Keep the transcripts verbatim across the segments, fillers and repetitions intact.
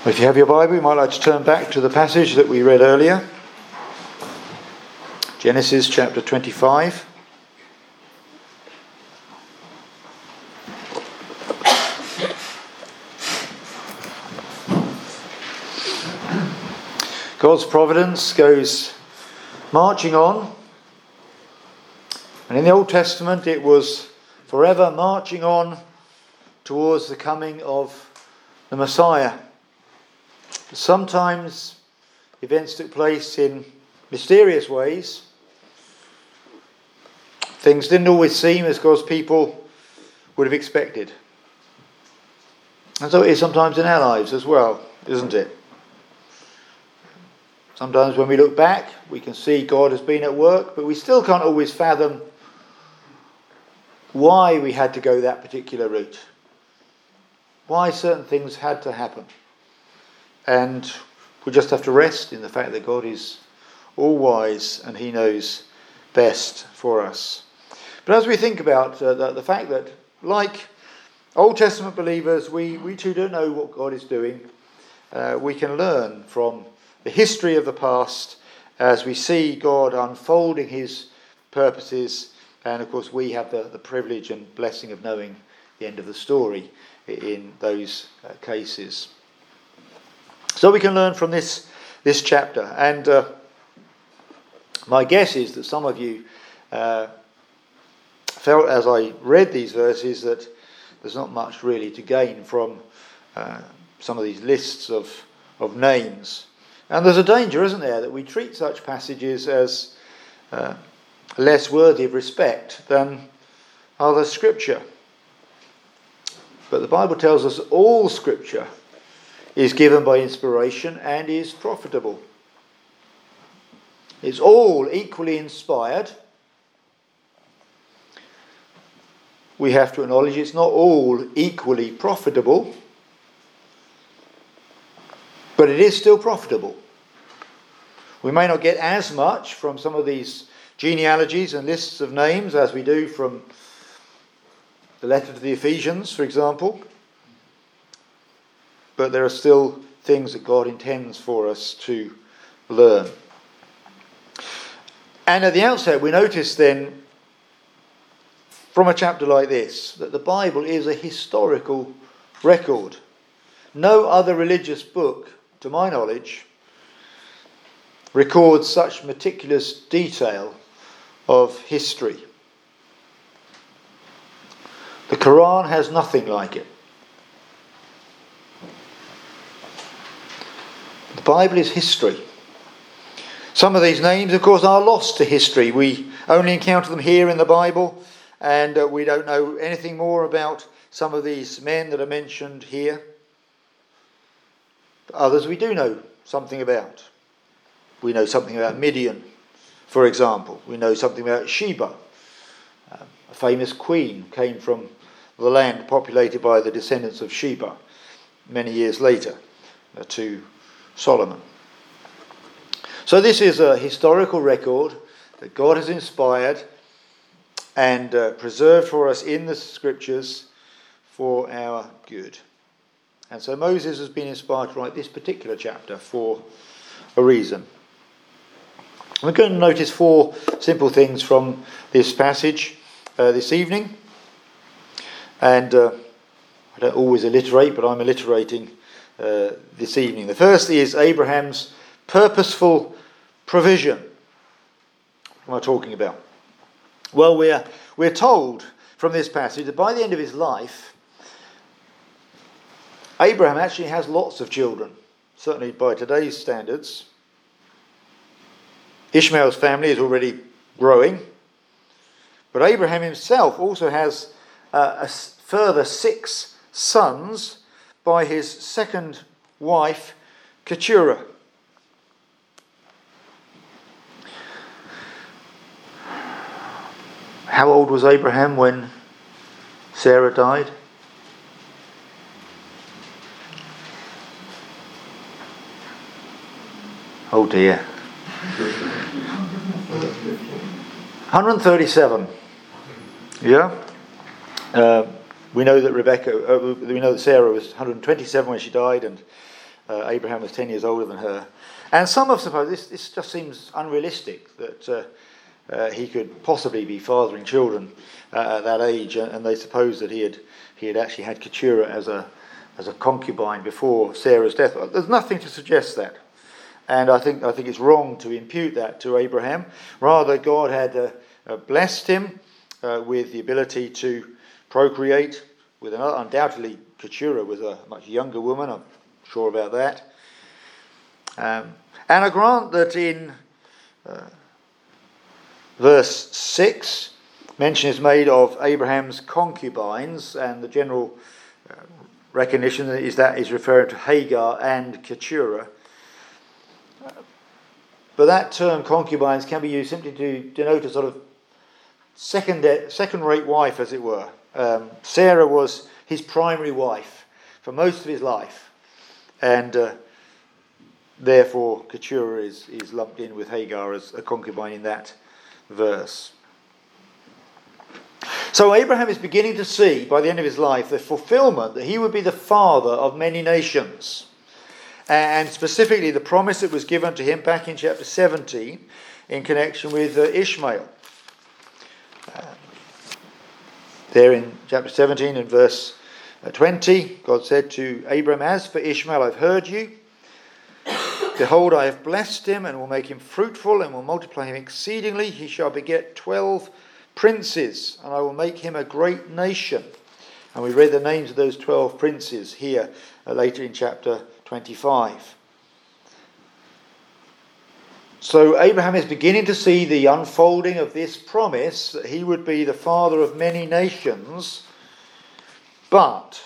If you have your Bible, you might like to turn back to the passage that we read earlier. Genesis chapter twenty-five. God's providence goes marching on. And in the Old Testament it was forever marching on towards the coming of the Messiah. Sometimes events took place in mysterious ways. Things didn't always seem as God's people would have expected. And so it is sometimes in our lives as well, isn't it? Sometimes when we look back, we can see God has been at work, but we still can't always fathom why we had to go that particular route. Why certain things had to happen. And we just have to rest in the fact that God is all-wise and He knows best for us. But as we think about uh, the, the fact that, like Old Testament believers, we, we too don't know what God is doing, uh, we can learn from the history of the past as we see God unfolding His purposes. And of course we have the, the privilege and blessing of knowing the end of the story in those uh, cases. So we can learn from this this chapter, and uh, my guess is that some of you uh, felt as I read these verses that there's not much really to gain from uh, some of these lists of, of names. And there's a danger, isn't there, that we treat such passages as uh, less worthy of respect than other scripture. But the Bible tells us all scripture is given by inspiration and is profitable. It's all equally inspired. We have to acknowledge it's not all equally profitable, but it is still profitable. We may not get as much from some of these genealogies and lists of names as we do from the letter to the Ephesians, for example. But there are still things that God intends for us to learn. And at the outset, we notice then, from a chapter like this, that the Bible is a historical record. No other religious book, to my knowledge, records such meticulous detail of history. The Quran has nothing like it. The Bible is history. Some of these names, of course, are lost to history. We only encounter them here in the Bible, and uh, we don't know anything more about some of these men that are mentioned here. But others we do know something about. We know something about Midian, for example. We know something about Sheba. Uh, a famous queen came from the land populated by the descendants of Sheba many years later uh, to Solomon. So this is a historical record that God has inspired and uh, preserved for us in the scriptures for our good. And so Moses has been inspired to write this particular chapter for a reason. We're going to notice four simple things from this passage uh, this evening. And uh, I don't always alliterate, but I'm alliterating uh, this evening. The first is Abraham's purposeful provision. What am I talking about? Well, we're, we're told from this passage that by the end of his life, Abraham actually has lots of children, certainly by today's standards. Ishmael's family is already growing, but Abraham himself also has uh, a further six sons by his second wife, Keturah. How old was Abraham when Sarah died? Oh dear. one hundred thirty-seven. Yeah. Uh, we know that Rebecca, uh, we know that Sarah was one hundred twenty-seven when she died, and Uh, Abraham was ten years older than her. And some have supposed this, this just seems unrealistic, that uh, uh, he could possibly be fathering children uh, at that age, and they suppose that he had he had actually had Keturah as a as a concubine before Sarah's death. There's nothing to suggest that, and I think I think it's wrong to impute that to Abraham. Rather, God had uh, uh, blessed him uh, with the ability to procreate. With another, undoubtedly, Keturah was a much younger woman. I'm sure about that. Um, and I grant that in uh, verse six, mention is made of Abraham's concubines, and the general uh, recognition is that is referring to Hagar and Keturah. Uh, but that term concubines can be used simply to denote a sort of second second-rate wife, as it were. Um, Sarah was his primary wife for most of his life, and uh, therefore Keturah is, is lumped in with Hagar as a concubine in that verse. So Abraham is beginning to see, by the end of his life, the fulfillment that he would be the father of many nations. And specifically the promise that was given to him back in chapter seventeen in connection with uh, Ishmael. Uh, there in chapter seventeen and verse twenty, God said to Abraham, "As for Ishmael, I've heard you. Behold, I have blessed him and will make him fruitful and will multiply him exceedingly. He shall beget twelve princes, and I will make him a great nation." And we read the names of those twelve princes here uh, later in chapter twenty-five. So Abraham is beginning to see the unfolding of this promise that he would be the father of many nations, but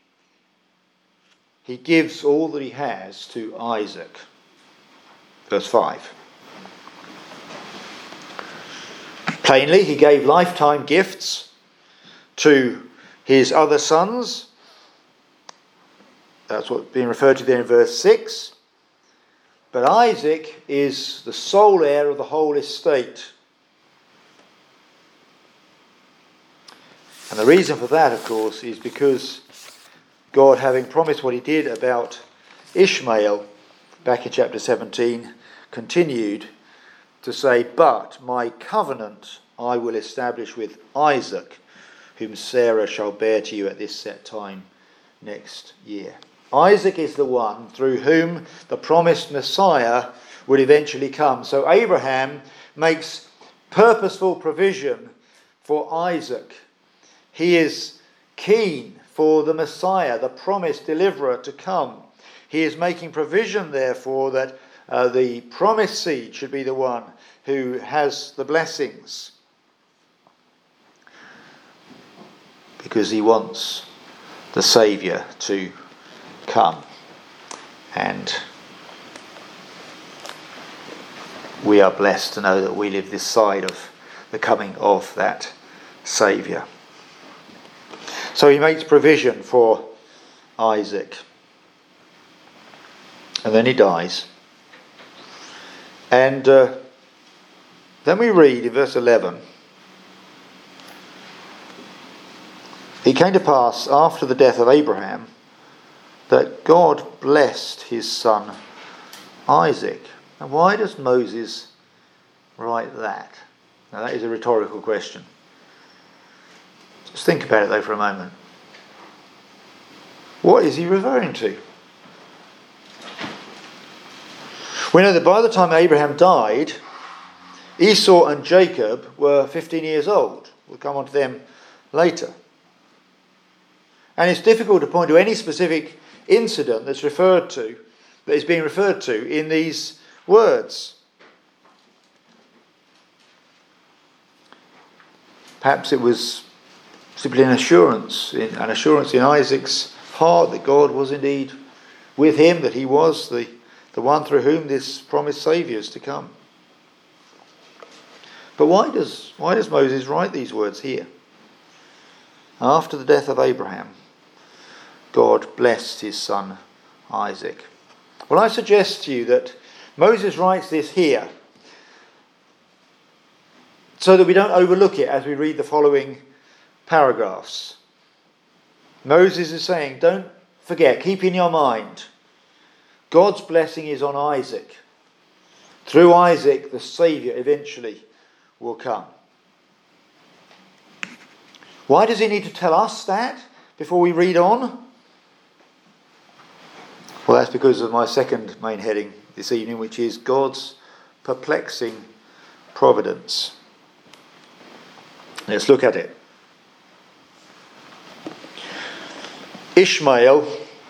he gives all that he has to Isaac. Verse five. Plainly, he gave lifetime gifts to his other sons. That's what's being referred to there in verse six. But Isaac is the sole heir of the whole estate. And the reason for that, of course, is because God, having promised what he did about Ishmael back in chapter seventeen, continued to say, "But my covenant I will establish with Isaac, whom Sarah shall bear to you at this set time next year." Isaac is the one through whom the promised Messiah would eventually come. So Abraham makes purposeful provision for Isaac. He is keen for the Messiah, the promised deliverer, to come. He is making provision, therefore, that uh, the promised seed should be the one who has the blessings, because he wants the Saviour to come. And we are blessed to know that we live this side of the coming of that Saviour. So he makes provision for Isaac. And then he dies. And uh, then we read in verse eleven, "It came to pass after the death of Abraham that God blessed his son Isaac." Now, why does Moses write that? Now, that is a rhetorical question. Just think about it, though, for a moment. What is he referring to? We know that by the time Abraham died, Esau and Jacob were fifteen years old. We'll come on to them later. And it's difficult to point to any specific incident that's referred to, that is being referred to in these words. Perhaps it was simply an assurance, an assurance in Isaac's heart that God was indeed with him, that he was the, the one through whom this promised Saviour is to come. But why does why does Moses write these words here? After the death of Abraham, God blessed his son Isaac. Well, I suggest to you that Moses writes this here so that we don't overlook it as we read the following paragraphs. Moses is saying, don't forget, keep in your mind God's blessing is on Isaac. Through Isaac, the Saviour eventually will come. Why does he need to tell us that before we read on? Well, that's because of my second main heading this evening, which is God's perplexing providence. Let's look at it. Ishmael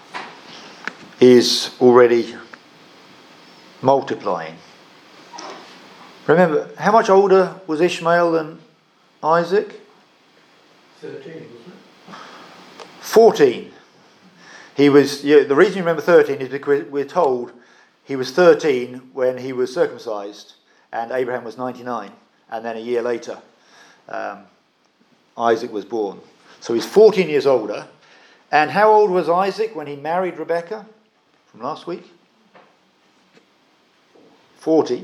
is already multiplying. Remember, how much older was Ishmael than Isaac? Thirteen, wasn't it? Fourteen. He was. Yeah, the reason you remember thirteen is because we're told he was thirteen when he was circumcised, and Abraham was ninety-nine, and then a year later, um, Isaac was born. So he's fourteen years older. And how old was Isaac when he married Rebekah from last week? forty.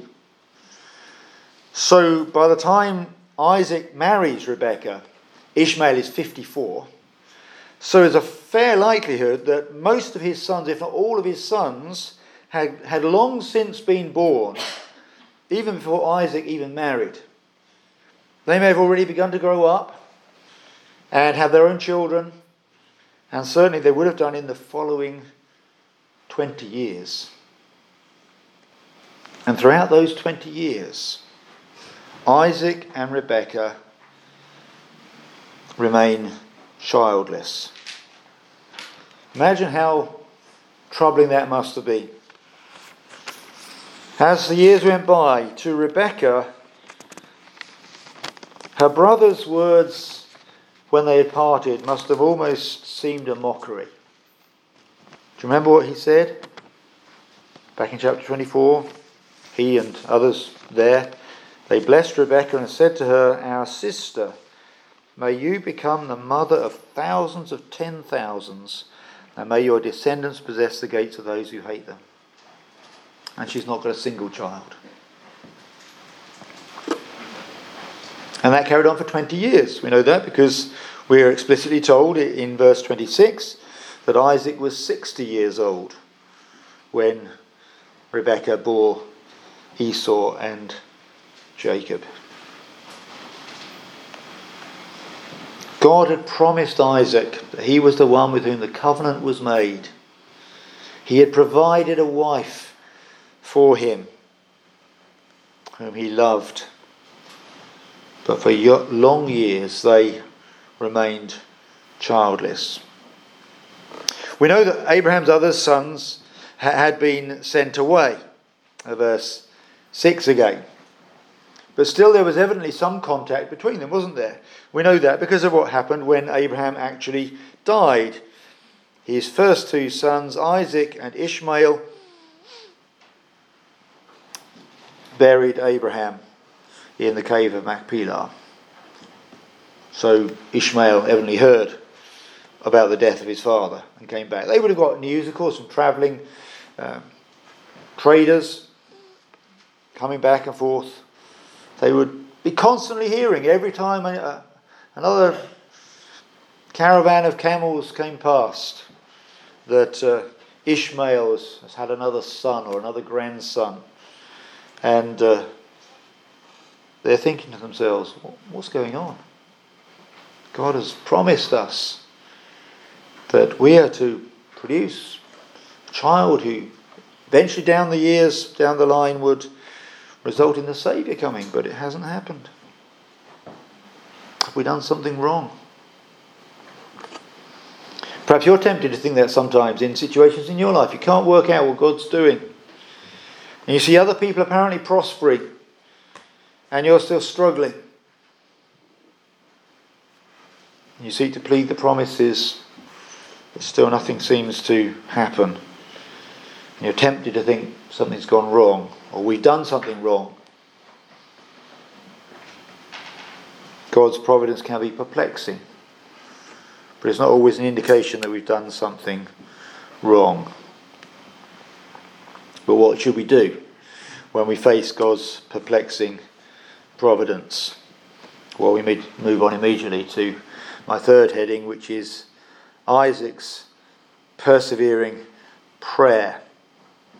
So by the time Isaac marries Rebekah, Ishmael is fifty-four. So there's a fair likelihood that most of his sons, if not all of his sons, had, had long since been born, even before Isaac even married. They may have already begun to grow up and have their own children, and certainly they would have done in the following twenty years. And throughout those twenty years, Isaac and Rebekah remain childless. Imagine how troubling that must have been. As the years went by, to Rebekah, her brother's words when they had parted must have almost seemed a mockery. Do you remember what he said? Back in chapter twenty-four, he and others there, they blessed Rebekah and said to her, "Our sister, may you become the mother of thousands of ten thousands, and may your descendants possess the gates of those who hate them." And she's not got a single child. And that carried on for twenty years. We know that because we are explicitly told in verse twenty-six that Isaac was sixty years old when Rebekah bore Esau and Jacob. God had promised Isaac that he was the one with whom the covenant was made. He had provided a wife for him whom he loved. But for long years they remained childless. We know that Abraham's other sons had been sent away. Verse six again. But still there was evidently some contact between them, wasn't there? We know that because of what happened when Abraham actually died. His first two sons, Isaac and Ishmael, buried Abraham in the cave of Machpelah. So Ishmael evidently heard about the death of his father and came back. They would have got news, of course, from travelling um, traders coming back and forth. They would be constantly hearing every time a, another caravan of camels came past that uh, Ishmael has, has had another son or another grandson. And uh, they're thinking to themselves, what's going on? God has promised us that we are to produce a child who eventually down the years, down the line would result in the Saviour coming, but it hasn't happened. Have we done something wrong? Perhaps you're tempted to think that sometimes in situations in your life. You can't work out what God's doing. And you see other people apparently prospering, and you're still struggling. You seek to plead the promises, but still nothing seems to happen. And you're tempted to think something's gone wrong, or we've done something wrong. God's providence can be perplexing, but it's not always an indication that we've done something wrong. But what should we do when we face God's perplexing providence? Well, we may move on immediately to my third heading, which is Isaac's persevering prayer.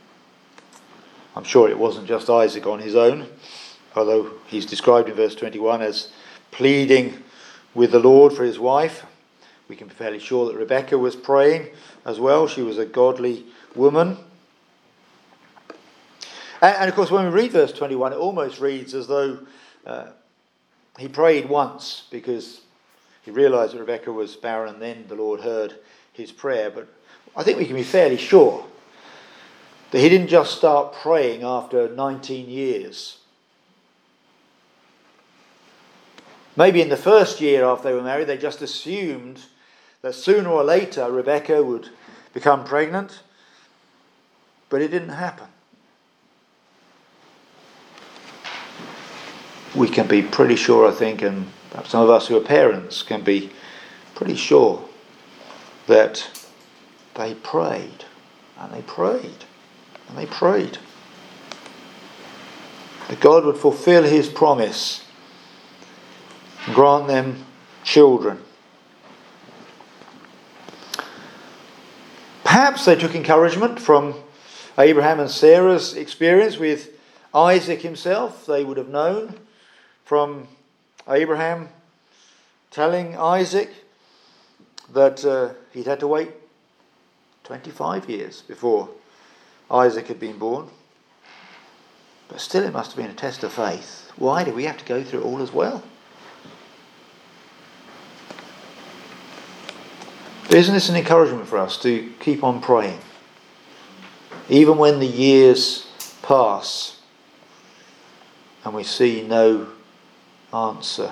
I'm sure it wasn't just Isaac on his own, although he's described in verse twenty-one as pleading with the Lord for his wife. We can be fairly sure that Rebekah was praying as well. She was a godly woman. And, and of course, when we read verse twenty-one, it almost reads as though uh, he prayed once because he realised that Rebekah was barren, then the Lord heard his prayer. But I think we can be fairly sure that he didn't just start praying after nineteen years. Maybe in the first year after they were married, they just assumed that sooner or later Rebekah would become pregnant, but it didn't happen. We can be pretty sure, I think, and perhaps some of us who are parents can be pretty sure that they prayed, and they prayed, and they prayed that God would fulfill his promise and grant them children. Perhaps they took encouragement from Abraham and Sarah's experience with Isaac himself. They would have known from Abraham telling Isaac that uh, he'd had to wait twenty-five years before Isaac had been born. But still it must have been a test of faith. Why did we have to go through it all as well? But isn't this an encouragement for us to keep on praying? Even when the years pass and we see no answer.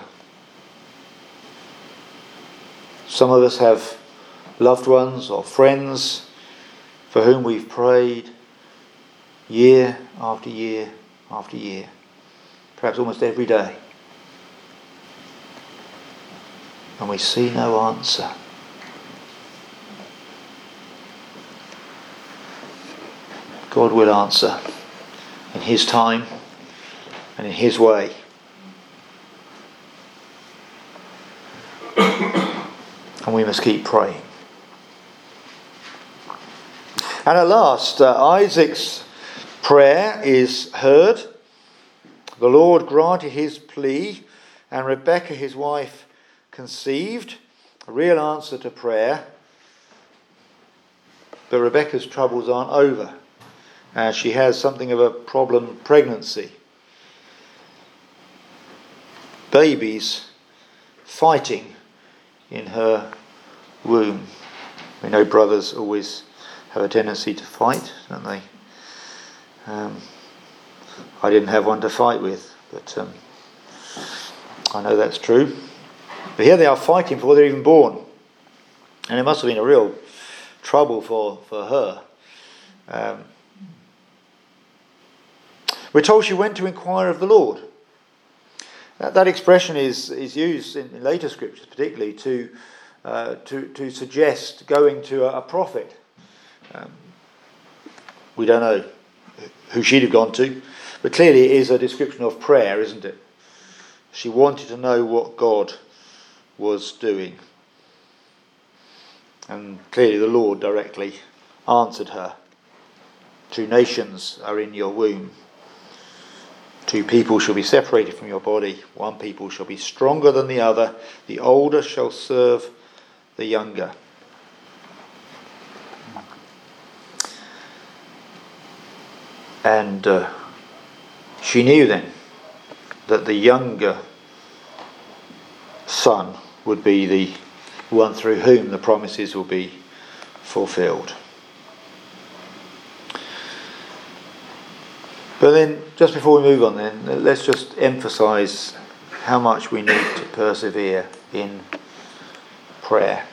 Some of us have loved ones or friends for whom we've prayed year after year after year, perhaps almost every day, and we see no answer. God will answer in his time and in his way. And we must keep praying. And at last, uh, Isaac's prayer is heard. The Lord granted his plea, and Rebekah, his wife, conceived. A real answer to prayer. But Rebekah's troubles aren't over, as she has something of a problem pregnancy. Babies fighting in her womb. We know brothers always have a tendency to fight, don't they? Um, I didn't have one to fight with, but um, I know that's true. But here they are fighting before they're even born. And it must have been a real trouble for, for her. Um, we're told she went to inquire of the Lord. That, that expression is, is used in, in later scriptures, particularly to uh, to, to suggest going to a, a prophet. Um, we don't know who she'd have gone to, but clearly it is a description of prayer, isn't it? She wanted to know what God was doing. And clearly the Lord directly answered her. Two nations are in your womb. Two people shall be separated from your body. One people shall be stronger than the other. The older shall serve the younger. And uh, she knew then that the younger son would be the one through whom the promises will be fulfilled. But then, just before we move on then, let's just emphasise how much we need to persevere in prayer.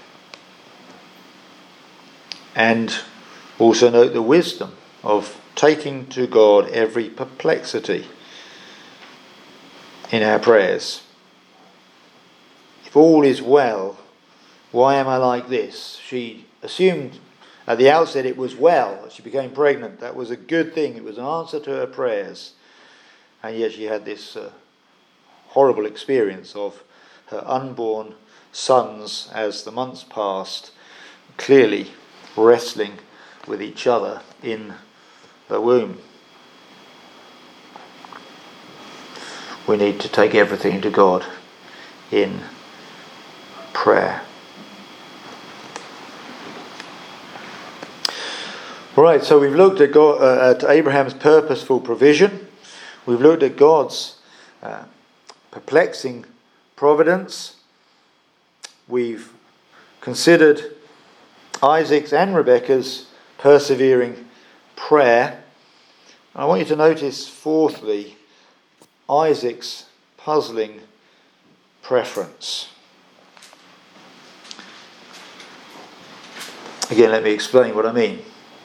And also note the wisdom of taking to God every perplexity in our prayers. If all is well, why am I like this? She assumed at the outset it was well. She became pregnant. That was a good thing. It was an answer to her prayers. And yet she had this uh, horrible experience of her unborn sons as the months passed, clearly wrestling with each other in the womb. we need to take everything to God in prayer. Right, so we've looked at, God, uh, at Abraham's purposeful provision. We've looked at God's uh, perplexing providence. We've considered Isaac's and Rebekah's persevering prayer. I want you to notice, fourthly, Isaac's puzzling preference. Again, let me explain what I mean.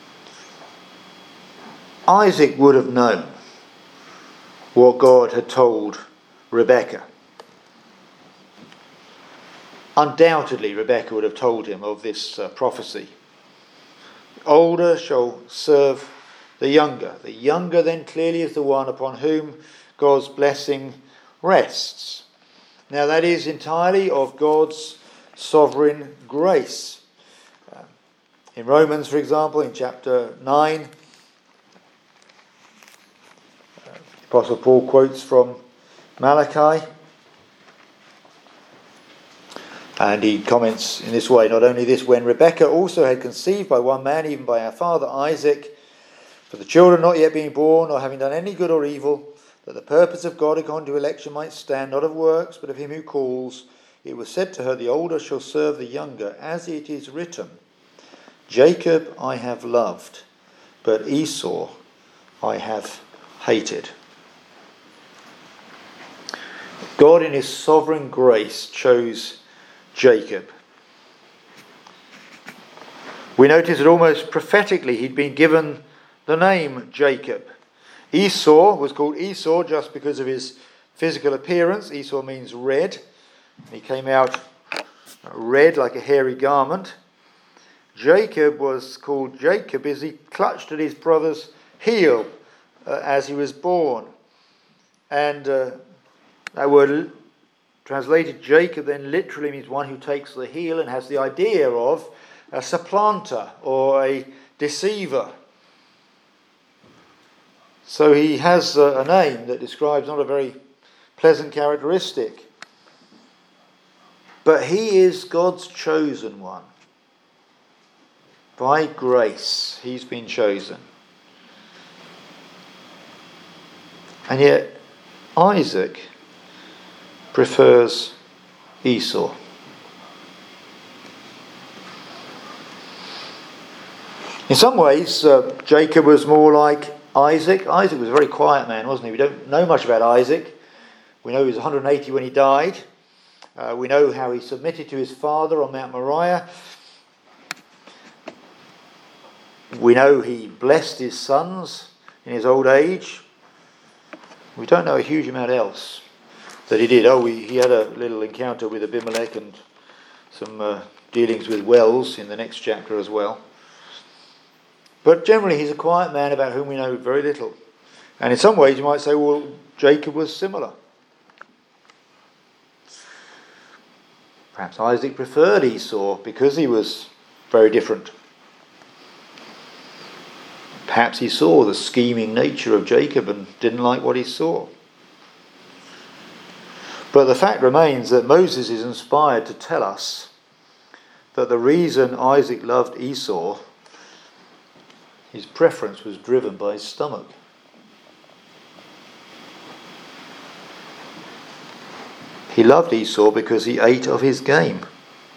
Isaac would have known what God had told Rebekah. Undoubtedly, Rebekah would have told him of this uh, prophecy. The older shall serve the younger. The younger then clearly is the one upon whom God's blessing rests. Now that is entirely of God's sovereign grace. Uh, in Romans, for example, in chapter nine, uh, the Apostle Paul quotes from Malachi. And he comments in this way, not only this, when Rebekah also had conceived by one man, even by our father Isaac, for the children not yet being born, or having done any good or evil, that the purpose of God according to election might stand, not of works, but of him who calls, it was said to her, the older shall serve the younger, as it is written, Jacob I have loved, but Esau I have hated. God in his sovereign grace chose Jacob. We notice that almost prophetically he'd been given the name Jacob. Esau was called Esau just because of his physical appearance. Esau means red. He came out red like a hairy garment. Jacob was called Jacob as he clutched at his brother's heel uh, as he was born. And uh, that word translated Jacob then literally means one who takes the heel, and has the idea of a supplanter or a deceiver. So he has a, a name that describes not a very pleasant characteristic. But he is God's chosen one. By grace, he's been chosen. And yet, Isaac prefers Esau. In some ways, uh, Jacob was more like Isaac. Isaac was a very quiet man, wasn't he? We don't know much about Isaac. We know he was one hundred eighty when he died. Uh, we know how he submitted to his father on Mount Moriah. We know he blessed his sons in his old age. We don't know a huge amount else that he did. Oh, we, he had a little encounter with Abimelech and some uh, dealings with wells in the next chapter as well. But generally he's a quiet man about whom we know very little. And in some ways you might say, well, Jacob was similar. Perhaps Isaac preferred Esau because he was very different. Perhaps he saw the scheming nature of Jacob and didn't like what he saw. But the fact remains that Moses is inspired to tell us that the reason Isaac loved Esau, his preference was driven by his stomach. He loved Esau because he ate of his game.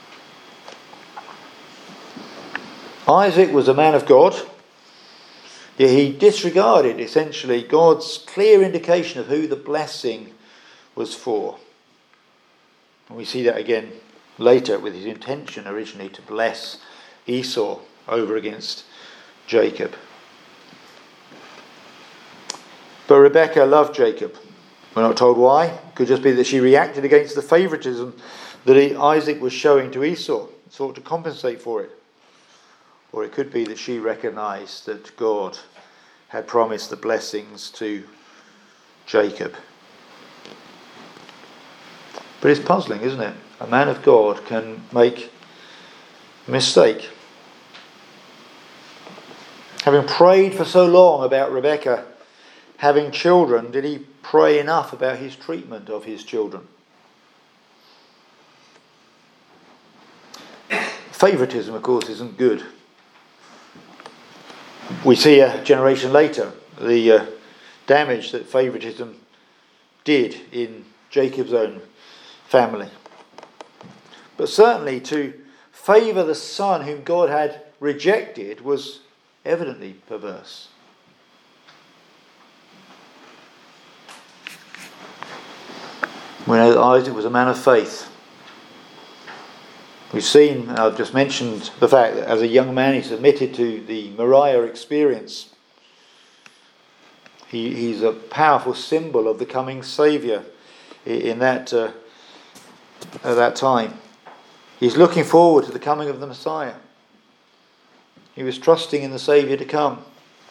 Isaac was a man of God, yet he disregarded essentially God's clear indication of who the blessing was for. And we see that again later with his intention originally to bless Esau over against Jacob. But Rebekah loved Jacob. We're not told why. It could just be that she reacted against the favoritism that he, Isaac was showing to Esau, sought to compensate for it. Or it could be that she recognised that God had promised the blessings to Jacob. But it's puzzling, isn't it? A man of God can make a mistake. Having prayed for so long about Rebekah, having children, did he pray enough about his treatment of his children? Favouritism, of course, isn't good. We see a generation later the uh, damage that favouritism did in Jacob's own family. But certainly to favour the son whom God had rejected was evidently perverse. We know that Isaac was a man of faith. We've seen, I've just mentioned the fact that as a young man he submitted to the Moriah experience. He, he's a powerful symbol of the coming Saviour in that, uh, at that time. He's looking forward to the coming of the Messiah. He was trusting in the Saviour to come.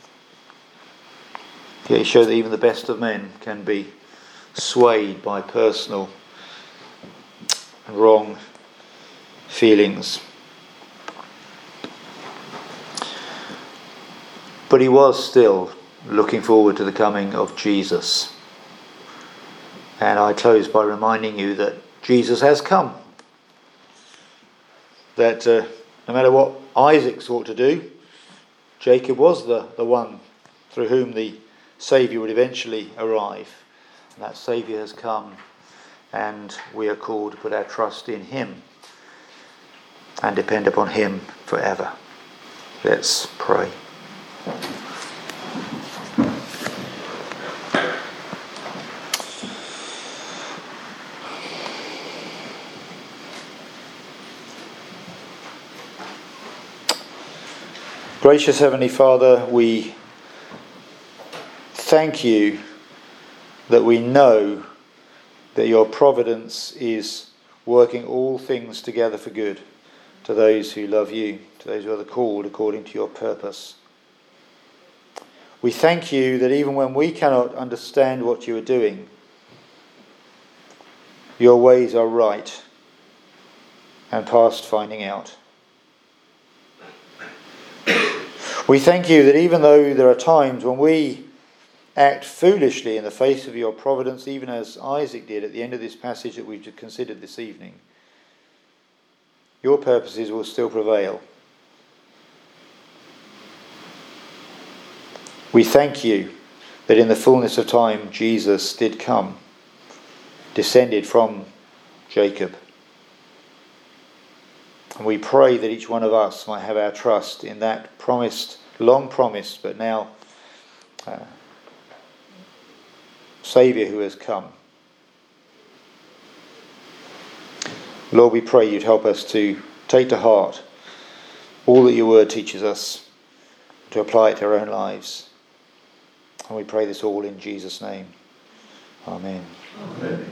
Yet he showed that even the best of men can be swayed by personal and wrong feelings. But he was still looking forward to the coming of Jesus. And I close by reminding you that Jesus has come. That uh, no matter what Isaac sought to do, Jacob was the, the one through whom the Saviour would eventually arrive. And that Saviour has come, and we are called to put our trust in him and depend upon him forever. Let's pray. Gracious Heavenly Father, we thank you that we know that your providence is working all things together for good to those who love you, to those who are called according to your purpose. We thank you that even when we cannot understand what you are doing, your ways are right and past finding out. We thank you that even though there are times when we act foolishly in the face of your providence, even as Isaac did at the end of this passage that we've considered this evening, your purposes will still prevail. We thank you that in the fullness of time Jesus did come, descended from Jacob. And we pray that each one of us might have our trust in that promised, long promised, but now uh, Saviour who has come. Lord, we pray you'd help us to take to heart all that your word teaches us, to apply it to our own lives. And we pray this all in Jesus' name. Amen. Amen.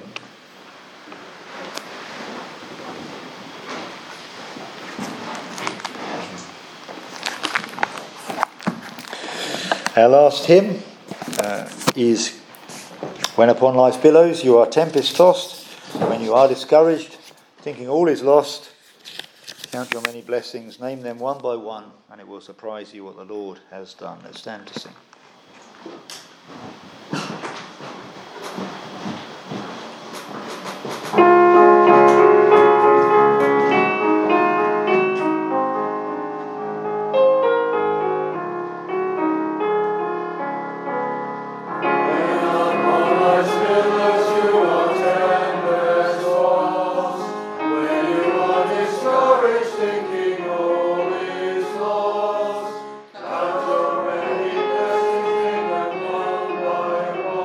Our last hymn uh, is When Upon Life's Billows You Are Tempest Tossed. When you are discouraged, thinking all is lost, count your many blessings, name them one by one, and it will surprise you what the Lord has done. Let's stand to sing. Count your many blessings, name them one by one.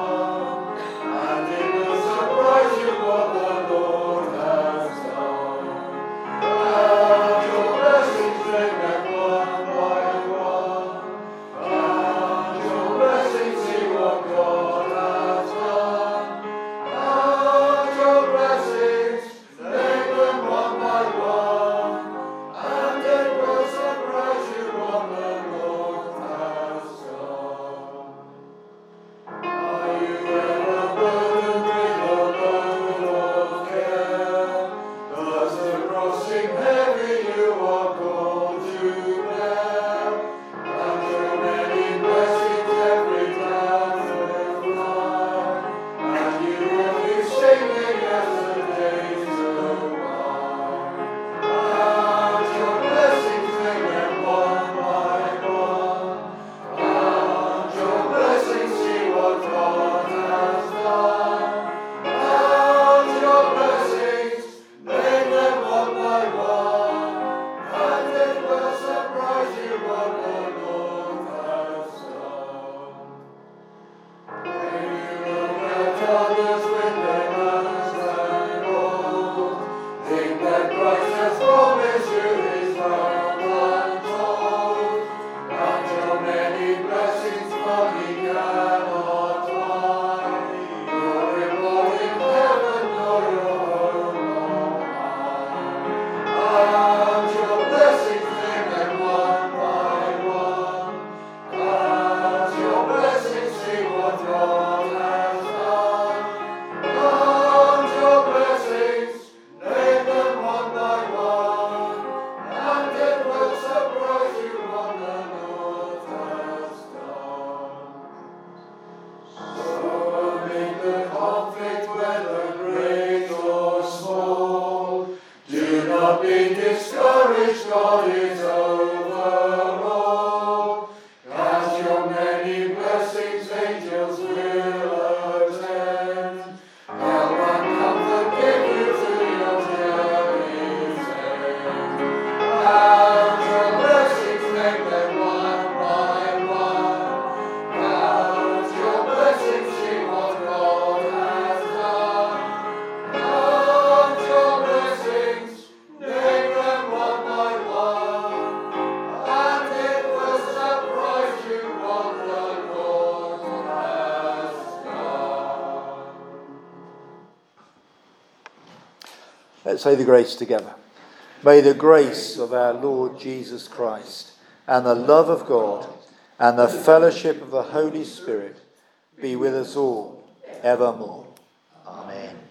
Let's say the grace together. May the grace of our Lord Jesus Christ and the love of God and the fellowship of the Holy Spirit be with us all evermore. Amen.